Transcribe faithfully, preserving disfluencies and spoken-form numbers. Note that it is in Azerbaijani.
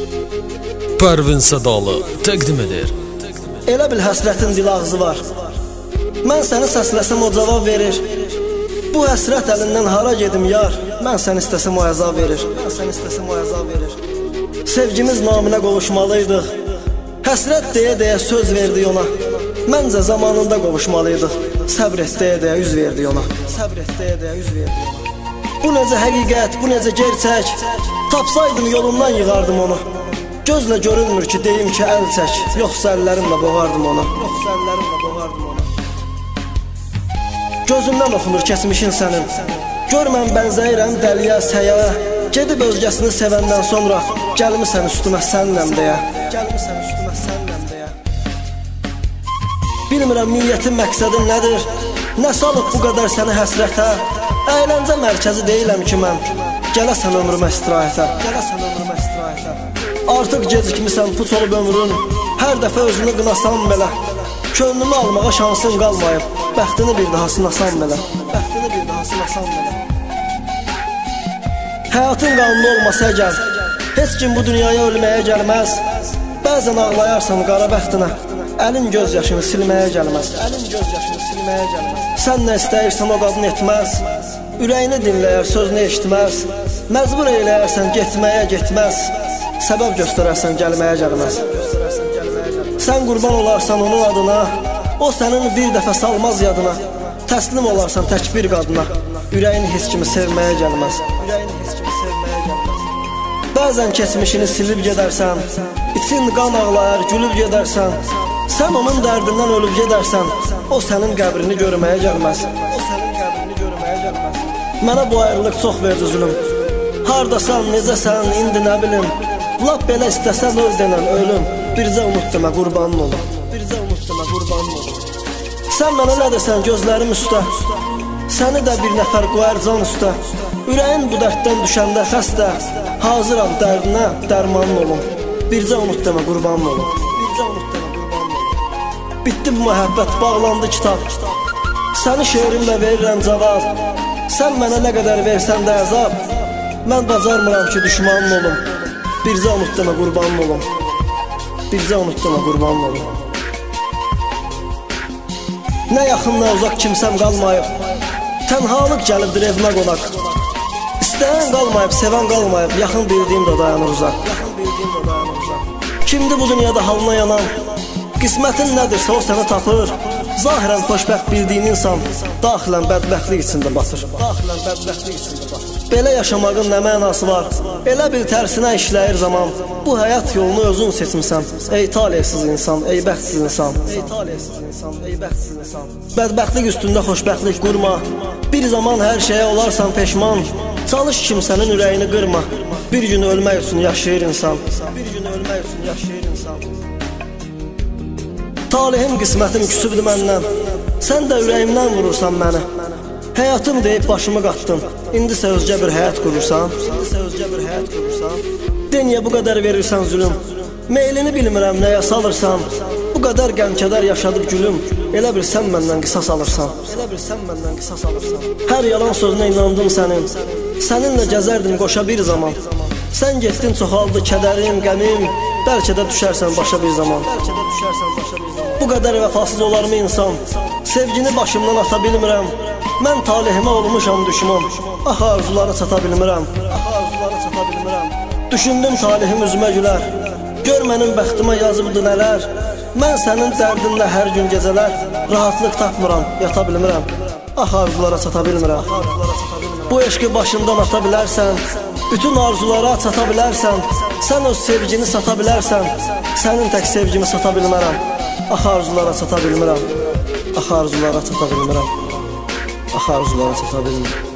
Pərvin Sədalı təqdim edir. Elə bil həsrətin dil ağzı var. Mən səni səsləsəm o cavab verir. Bu həsrət əlindən hara gedim yar? Mən səni istəsəm o əzab verir. Mən səni istəsəm o əzab verir. Sevgimiz naminə qovuşmalıydıq. Həsrət deyə-deyə söz verdik ona. Məncə zamanında qovuşmalıydıq. Səbr et deyə-deyə üz verdik ona. Səbr et deyə-deyə üz verdik ona. Bu necə həqiqət, bu necə gerçək? Tapsaydım yolumdan yığardım onu. Gözlə görünmür ki, deyim ki, əl çək. Yoxsa əllərimlə boğardım ona. Yoxsa əllərimlə boğardım ona. Gözündən oxunur keçmişin sənin. Gör mən bənzəyirəm dəliyə, səyə. Gedib özgəsini sevəndən sonra gəlmisən üstümə sənnəm deyə. Gəlmisən üstümə sənnəm deyə. Bilmirəm niyyətin, məqsədin nədir? Nə salıb bu qədər səni həsrətə? Əyləncə mərkəzi deyiləm ki mən. Gələsən ömrümə istirahətə. Gələsən ömrümə istirahətə. Artıq gecikmisən, puç olub ömrün. Hər dəfə özünü qınasan belə. Könlümü almağa şansın qalmayıb. Bəxtini bir daha sınasan belə. Bəxtini bir daha sınasan belə. Həyatın qanunu olmasa əgər, heç kim bu dünyaya ölməyə gəlməz. Bəzən ağlayarsan qara bəxtinə, əlin göz yaşını silməyə gəlməz. Əlin göz yaşını silməyə gəlməz. Sən nə istəyirsən o qadın etməz. Ürəyini dinləyər, sözünü eşitməz. Məcbur eləyərsən getməyə getməz. Səbəb göstərərsən gəlməyə gəlməz. Sən qurban olarsan onun adına, o sənin bir dəfə salmaz yadına. Təslim olarsan tək bir qadına, ürəyini heç kimi sevməyə gəlməz. Ürəyini heç kimi sevməyə gəlməz. Bəzən keçmişini silib gedərsən, için qan ağlayar, gülüb gedərsən. Sən onun dərdindən ölüb gedərsən, o sənin qəbrini görməyə gəlməz. O sənin qəbrini görməyə gəlməz. Mənə bu ayrılıq çox verdi zülüm. Hardasan, necəsən, indi nə bilim. Lap belə istəsən öl denən ölüm. Bircə umut demə qurbanın olum. Bircə umut demə qurbanın olum. Sən mənə nə desən gözlərim üstə. Səni də bir nəfər qoyar can üstə. Ürəyin bu dərddən düşəndə xəstə. Hazıram dərdinə, dərmanın olum. Bircə umut demə qurbanın olum. Bircə umut demə qurbanın olum. Bitdi bu məhəbbət, bağlandı kitab. Səni şeirimlə verirəm cavab. Sən mənə nə qədər versən də əzab. Mən bacarmıram ki, düşmanın olum. Bircə umut demə qurbanın olum. Bircə umut demə qurbanın olum. Nə yaxın, nə uzaq kimsəm qalmayıb. Tənhalıq gəlibdir evimə qonaq. İstəyən qalmayıb, sevən qalmayıb. Yaxın bildiyim də dayanır uzaq. Yaxın bildiyim də dayanır uzaq. Kimdir bu dünyada halına yanan? Qismətin nədirsə o səni tapır. Zahirən xoşbəxt bildiyin insan daxilən bədbəxtlik içində batır. Daxilən bədbəxtlik içində batır. Belə yaşamağın nə mənası var? Elə bil tərsinə işləyir zaman. Bu həyat yolunu özün seçmisən. Ey talihsiz insan, ey bəxtsiz insan. Ey talihsiz insan, ey bəxtsiz insan. Bədbəxtlik üstündə xoşbəxtlik qurma. Bir zaman hər şeyə olarsan peşman. Çalış kimsənin ürəyini qırma. Bir gün ölmək üçün yaşayır insan. Bir gün ölmək üçün yaşayır insan. Talihim, qismətim küsübdür məndən. Sən də ürəyimdən vurursan məni. Həyatım deyib başımı qatdın. İndisə özgə bir həyat qurursan. İndisə özgə bir həyat qurursan. Deniyə bu qədər verirsən zülüm. Meylini bilmirəm nəyə salırsan. Bu qədər qəm-kədər yaşadıb gülüm. Elə bir sən məndən qisas alırsan. Elə bir sən məndən qisas alırsan. Hər yalan sözünə inandım sənin. Səninlə gəzərdim qoşa bir zaman. Sən getdin, çoxaldı kədərim, qəmim. Bəlkə də düşərsən başa bir zaman. Bəlkə də düşərsən başa bir zaman. Bu qədər vəfasız olarmı insan? Sevgini başımdan ata bilmirəm. Mən talihimə olmuşam düşman. Ax arzulara çata bilmirəm. Ax arzulara çata bilmirəm. Düşündüm talihim üzümə gülər. Gör mənim bəxtimə yazıbdı nələr. Mən sənin dərdinlə hər gün gecələr. Rahatlıq tapmıram, yata bilmirəm. Ax arzulara çata bilmirəm. Bu eşqi başından ata bilərsən. Bütün arzulara çata bilərsən. Sən öz sevgini sata bilərsən. Sənin tək sevgimi sata bilmərəm. Ax arzulara çata bilmirəm. Ax arzulara çata bilmirəm. Ax arzulara çata bilmirəm.